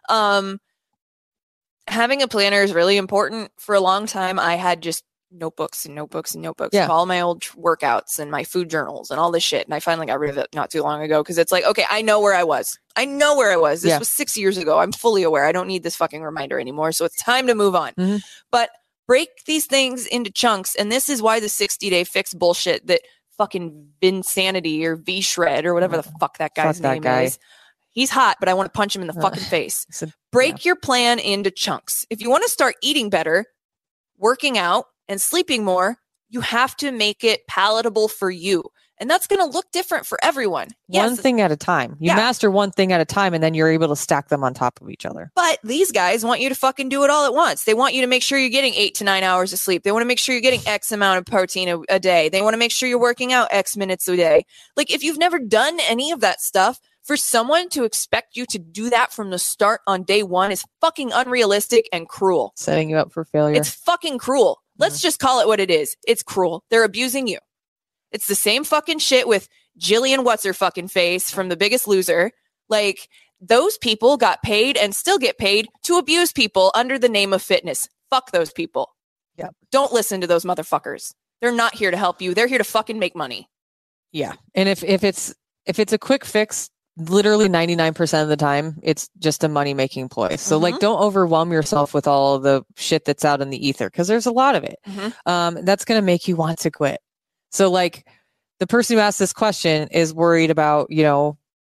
Um, having a planner is really important. For a long time, I had just notebooks and notebooks and notebooks Yeah. of all my old tr- workouts and my food journals and all this shit. And I finally got rid of it not too long ago because it's like, okay, I know where I was. I know where I was. This Yeah. was six years ago. I'm fully aware. I don't need this fucking reminder anymore. So it's time to move on. Mhm. But break these things into chunks. And this is why the sixty day fix bullshit that fucking Vinsanity or V Shred or whatever the fuck that guy's Fuck that name guy. is. He's hot, but I want to punch him in the Uh, fucking face. So, Break your plan into chunks. If you want to start eating better, working out, and sleeping more, you have to make it palatable for you. And that's going to look different for everyone. one Yes, thing at a time. You Yeah. master one thing at a time, and then you're able to stack them on top of each other. but these guys want you to fucking do it all at once. They want you to make sure you're getting eight to nine hours of sleep. They want to make sure you're getting X amount of protein a, a day. They want to make sure you're working out X minutes a day. Like, if you've never done any of that stuff, for someone to expect you to do that from the start on day one is fucking unrealistic and cruel. Setting you up for failure. It's fucking cruel. Let's just call it what it is. It's cruel. They're abusing you. It's the same fucking shit with Jillian What's Her Fucking Face from The Biggest Loser. Like, those people got paid and still get paid to abuse people under the name of fitness. Fuck those people. Yep. Don't listen to those motherfuckers. They're not here to help you. They're here to fucking make money. Yeah. And if, if it's if it's a quick fix, literally ninety-nine percent of the time, it's just a money-making ploy. So, Mhm. like, don't overwhelm yourself with all the shit that's out in the ether, because there's a lot of it. Mhm. Um, that's going to make you want to quit. So, like, the person who asked this question is worried about, you know,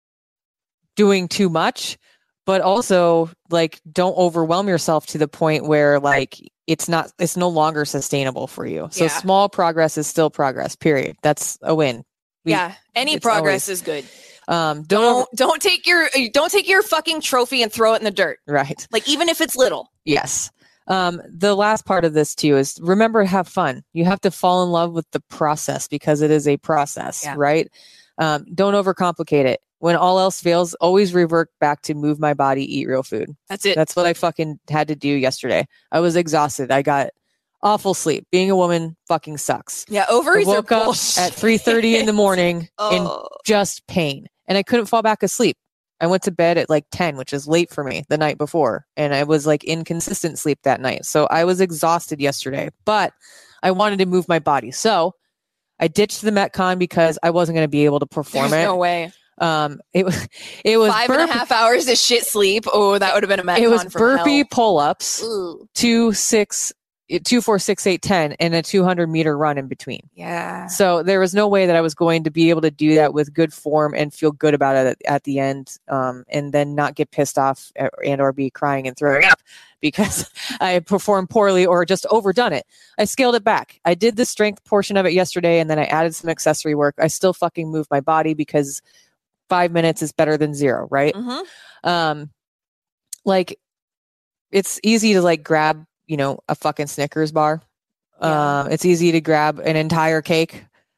doing too much, but also, like, don't overwhelm yourself to the point where, like, it's not, it's no longer sustainable for you. So, Yeah. small progress is still progress, period. That's a win. We- yeah. Any it's progress always- is good. Um, don't, over- Don't don't take your don't take your fucking trophy and throw it in the dirt. right. Like, even if it's little. Yes. Um, the last part of this too is remember to have fun. You have to fall in love with the process because it is a process, Yeah. right? Um, don't overcomplicate it. When all else fails, always revert back to move my body, eat real food. That's it. That's what I fucking had to do yesterday. I was exhausted. I got awful sleep. Being a woman fucking sucks. Yeah, I ovaries are woke up bullshit. at three thirty in the morning in Oh. just pain, and I couldn't fall back asleep. I went to bed at like ten, which is late for me the night before, and I was like inconsistent sleep that night. So I was exhausted yesterday, but I wanted to move my body. So I ditched the Metcon because I wasn't going to be able to perform There's it. no way. Um, it was it was Five and a burpee- half hours of shit sleep. Oh, that would have been a Metcon It was from burpee hell. pull-ups, Ooh. two, six, two, four, six, eight, ten, and a two hundred meter run in between. Yeah. So there was no way that I was going to be able to do that with good form and feel good about it at, at the end, um, and then not get pissed off and or be crying and throwing up because I performed poorly or just overdone it. I scaled it back. I did the strength portion of it yesterday, and then I added some accessory work. I still fucking moved my body because five minutes is better than zero, right? Mhm. Um, like it's easy to like grab, you know, a fucking Snickers bar. Yeah. Um, it's easy to grab an entire cake.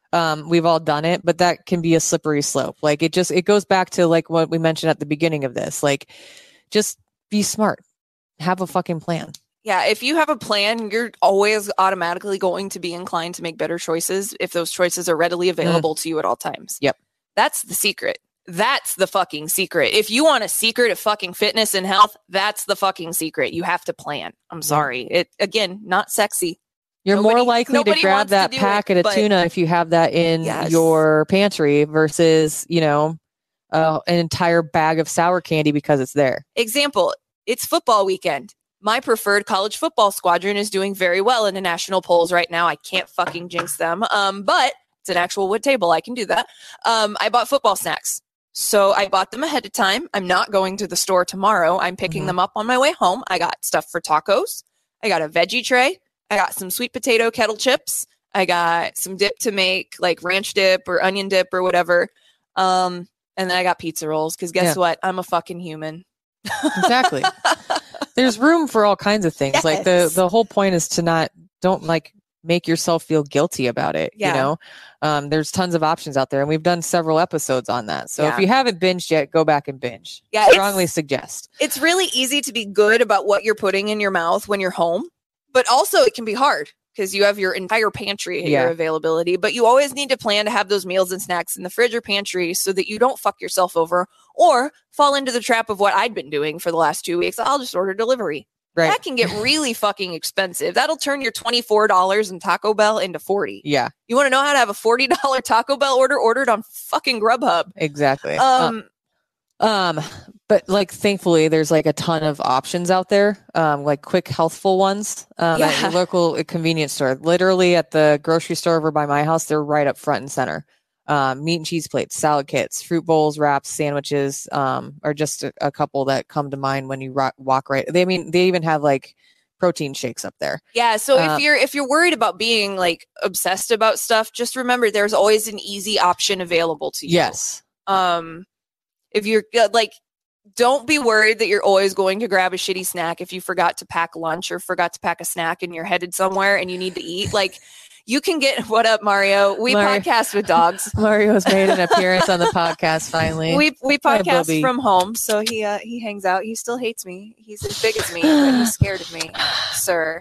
Um, we've all done it, but that can be a slippery slope. Like it just, it goes back to like what we mentioned at the beginning of this. Like just be smart, have a fucking plan. Yeah, if you have a plan, you're always automatically going to be inclined to make better choices if those choices are readily available mm. to you at all times. Yep. That's the secret. That's the fucking secret. If you want a secret of fucking fitness and health, that's the fucking secret. You have to plan. I'm sorry. It again, not sexy. You're nobody, more likely to grab that to packet it, of tuna if you have that in yes. your pantry versus, you know, uh, an entire bag of sour candy because it's there. Example, it's football weekend. My preferred college football squadron is doing very well in the national polls right now. I can't fucking jinx them. Um, but it's an actual wood table. I can do that. Um, I bought football snacks. So I bought them ahead of time. I'm not going to the store tomorrow. I'm picking mm-hmm. them up on my way home. I got stuff for tacos. I got a veggie tray. I got some sweet potato kettle chips. I got some dip to make, like ranch dip or onion dip or whatever. Um, and then I got pizza rolls because guess yeah. what? I'm a fucking human. Exactly. There's room for all kinds of things. Yes. Like the, the whole point is to not, don't like make yourself feel guilty about it. Yeah. You know, um, there's tons of options out there and we've done several episodes on that. So yeah. if you haven't binged yet, go back and binge. Yeah, strongly suggest. It's really easy to be good about what you're putting in your mouth when you're home, but also it can be hard because you have your entire pantry at yeah. your availability, but you always need to plan to have those meals and snacks in the fridge or pantry so that you don't fuck yourself over or fall into the trap of what I'd been doing for the last two weeks. I'll just order delivery. Right. That can get really fucking expensive. That'll turn your twenty-four dollars in Taco Bell into forty dollars. Yeah. You want to know how to have a forty dollars Taco Bell order ordered on fucking Grubhub? Exactly. Um, uh, um, but like, thankfully, there's like a ton of options out there, um, like quick, healthful ones um, yeah. at your local convenience store. Literally at the grocery store over by my house, they're right up front and center. Um, meat and cheese plates, salad kits, fruit bowls, wraps, sandwiches, um, are just a, a couple that come to mind when you rock, walk right. They I mean they even have like protein shakes up there. Yeah. So uh, if you're if you're worried about being like obsessed about stuff, just remember there's always an easy option available to you. Yes. Um, if you're like, don't be worried that you're always going to grab a shitty snack if you forgot to pack lunch or forgot to pack a snack and you're headed somewhere and you need to eat. Like. You can get, what up, Mario? We Mario, podcast with dogs. Mario's made an appearance on the podcast finally. We we podcast Hi, from home, so he uh, he hangs out. He still hates me. He's as big as me, but he's scared of me, sir.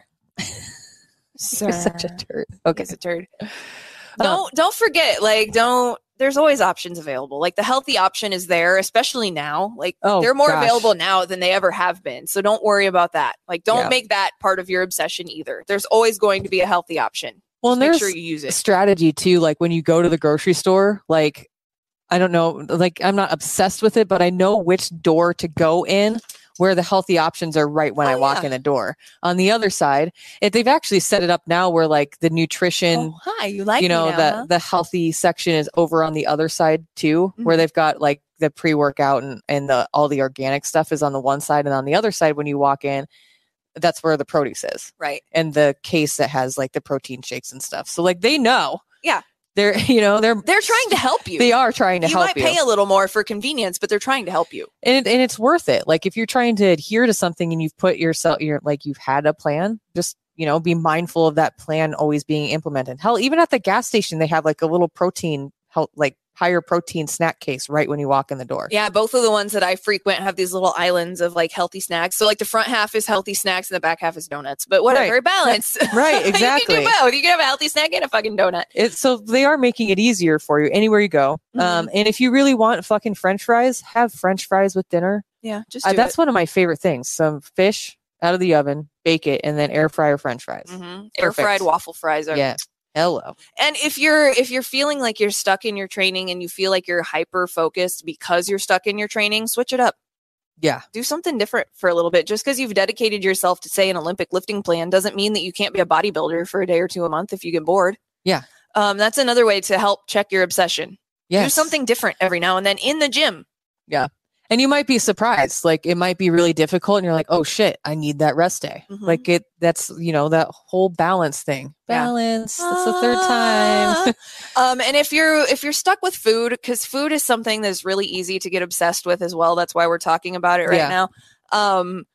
Sir, you're such a turd. Okay, he's a turd. Don't um, don't forget, like, don't. There's always options available. Like the healthy option is there, especially now. Like oh, they're more gosh. available now than they ever have been. So don't worry about that. Like don't yeah. make that part of your obsession either. There's always going to be a healthy option. Well, and there's sure you use it. strategy too. Like when you go to the grocery store, like, I don't know, like I'm not obsessed with it, but I know which door to go in where the healthy options are right when oh, I walk yeah. in the door. On the other side, if they've actually set it up now where like the nutrition, oh, hi, you like, you know, me now, the, huh? the healthy section is over on the other side too, mm-hmm. where they've got like the pre-workout and, and the, all the organic stuff is on the one side. And on the other side, when you walk in, that's where the produce is. Right. And the case that has like the protein shakes and stuff. So like they know. Yeah. They're, you know, they're they're trying to help you. They are trying to you help you. You might pay a little more for convenience, but they're trying to help you. And and it's worth it. Like if you're trying to adhere to something and you've put yourself, you're like you've had a plan, just, you know, be mindful of that plan always being implemented. Hell, even at the gas station, they have like a little protein, help, like higher protein snack case right when you walk in the door. Yeah, both of the ones that I frequent have these little islands of like healthy snacks. So like the front half is healthy snacks and the back half is donuts. But whatever, right. balance. Right, exactly. You can do both. You can have a healthy snack and a fucking donut. It's, so they are making it easier for you anywhere you go. Mm-hmm. Um, and if you really want fucking French fries, have French fries with dinner. Yeah, just uh, do that's it. one of my favorite things. Some fish out of the oven, bake it, and then air fryer French fries. Mm-hmm. Air fried waffle fries are. Yeah. Hello. And if you're if you're feeling like you're stuck in your training and you feel like you're hyper focused because you're stuck in your training, switch it up. Yeah. Do something different for a little bit. Just because you've dedicated yourself to, say, an Olympic lifting plan doesn't mean that you can't be a bodybuilder for a day or two a month if you get bored. Yeah. Um, that's another way to help check your obsession. Yes. Do something different every now and then in the gym. Yeah. And you might be surprised. Like it might be really difficult and you're like, oh shit, I need that rest day. Mm-hmm. Like it, that's, you know, that whole balance thing. Balance. Yeah. That's the third time. um, and if you're, if you're stuck with food, because food is something that's really easy to get obsessed with as well. That's why we're talking about it right yeah. now. Um,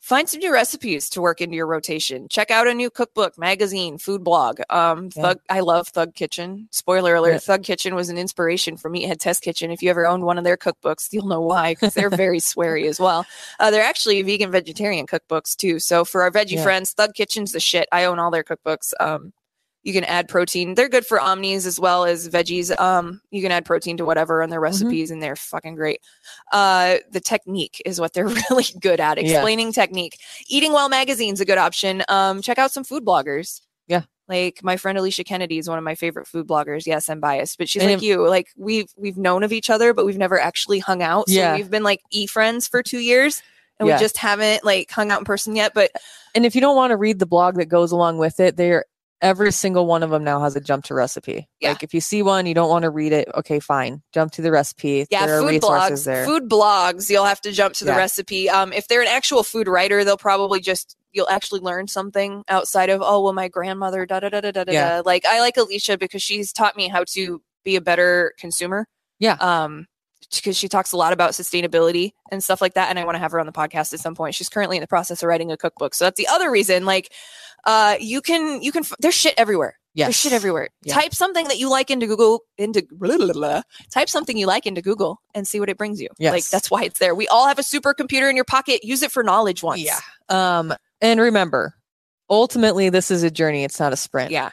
find some new recipes to work into your rotation. Check out a new cookbook, magazine, food blog. Um, Yeah. Thug, I love Thug Kitchen. Spoiler alert, Yeah. Thug Kitchen was an inspiration for Meathead Test Kitchen. If you ever owned one of their cookbooks, you'll know why, because they're very sweary as well. Uh, they're actually vegan vegetarian cookbooks too. So for our veggie Yeah. friends, Thug Kitchen's the shit. I own all their cookbooks. Um, you can add protein. They're good for omnis as well as veggies. Um, you can add protein to whatever on their recipes, and they're fucking great. Uh, the technique is what they're really good at, Yeah. explaining technique. Eating Well magazine's a good option. Um, check out some food bloggers. Yeah. Like my friend Alicia Kennedy is one of my favorite food bloggers. Yes, I'm biased, but she's And like if- you. Like we've we've known of each other, but we've never actually hung out. So Yeah. we've been like e-friends for two years, and Yeah. we just haven't like hung out in person yet. But And if you don't want to read the blog that goes along with it, they're every single one of them now has a jump to recipe. Yeah. Like if you see one, you don't want to read it. Okay, fine. Jump to the recipe. yeah, there are food resources blogs, there. food blogs. You'll have to jump to the Yeah. recipe. Um, if they're an actual food writer, they'll probably just you'll actually learn something outside of oh well, my grandmother da da da da da da. Yeah. da. Like I like Alicia because she's taught me how to be a better consumer. Yeah. Um, because she talks a lot about sustainability and stuff like that, and I want to have her on the podcast at some point. She's currently in the process of writing a cookbook, so that's the other reason. Like, uh, you can you can f- there's shit everywhere. Yes. There's shit everywhere. Yeah. Type something that you like into Google into blah, blah, blah. Type something you like into Google and see what it brings you. Yes. Like that's why it's there. We all have a supercomputer in your pocket. Use it for knowledge once. Yeah. Um, and remember, ultimately, this is a journey. It's not a sprint. Yeah.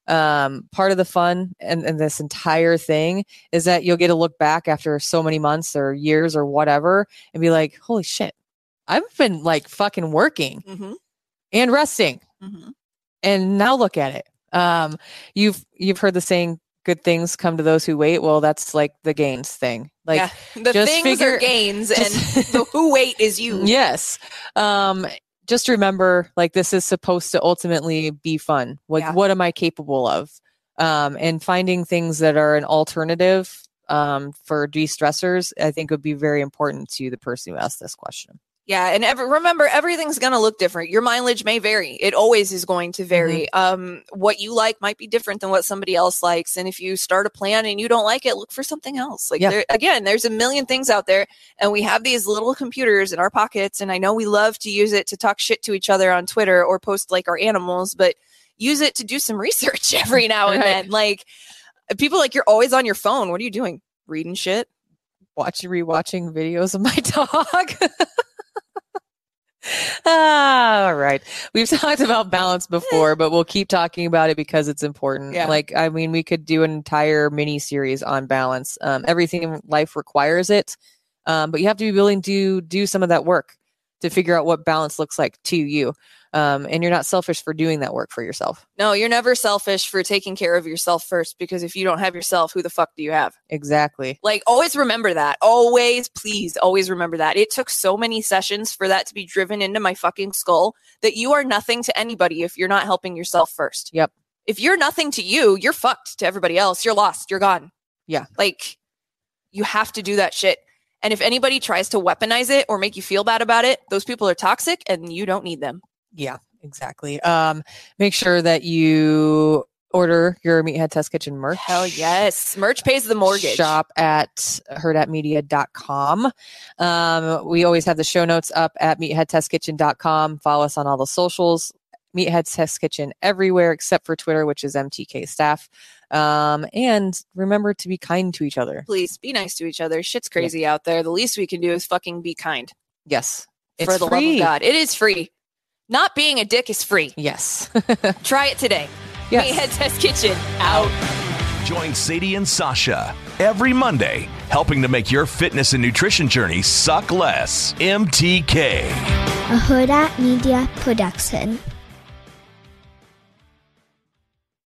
Um, part of the fun and, and this entire thing is that you'll get to look back after so many months or years or whatever and be like, holy shit, I've been like fucking working Mm-hmm. and resting. Mm-hmm. And now look at it. Um, you've you've heard the saying, "Good things come to those who wait." Well, that's like the gains thing. Like, yeah. The just things figure- are gains, just- and the who wait is you. yes. Um, just remember, like this is supposed to ultimately be fun. Like, Yeah. what am I capable of? Um, and finding things that are an alternative um, for de-stressors, I think would be very important to the person who asked this question. Yeah, and ever, remember, everything's going to look different. Your mileage may vary. It always is going to vary. Mm-hmm. Um, what you like might be different than what somebody else likes. And if you start a plan and you don't like it, look for something else. Like, Yeah. there, again, there's a million things out there, and we have these little computers in our pockets. And I know we love to use it to talk shit to each other on Twitter or post like our animals, but use it to do some research every now and Right. then. Like, people like, you're always on your phone. What are you doing? Reading shit? Watching, rewatching videos of my dog. Ah, all right. We've talked about balance before, but we'll keep talking about it because it's important. Yeah. Like, I mean, we could do an entire mini series on balance. Um, everything in life requires it, um, but you have to be willing to do some of that work to figure out what balance looks like to you. Um, and you're not selfish for doing that work for yourself. No, you're never selfish for taking care of yourself first, because if you don't have yourself, who the fuck do you have? Exactly. Like, always remember that. Always, please, always remember that. It took so many sessions for that to be driven into my fucking skull that you are nothing to anybody if you're not helping yourself first. Yep. If you're nothing to you, you're fucked to everybody else. You're lost. You're gone. Yeah. Like, you have to do that shit. And if anybody tries to weaponize it or make you feel bad about it, those people are toxic and you don't need them. Yeah, exactly. Um, make sure that you order your Meathead Test Kitchen merch. Hell yes. Merch pays the mortgage. Shop at herd at media dot com. Um, we always have the show notes up at meathead test kitchen dot com. Follow us on all the socials. Meathead Test Kitchen everywhere except for Twitter, which is M T K staff. Um, and remember to be kind to each other. Please be nice to each other. Shit's crazy out there. The least we can do is fucking be kind. Yes. It's for the free. love of God. It is free. Not being a dick is free. Yes. Try it today. Yes. Meathead Test Kitchen out. Join Sadie and Sasha every Monday, helping to make your fitness and nutrition journey suck less. M T K. A Huda Media Production.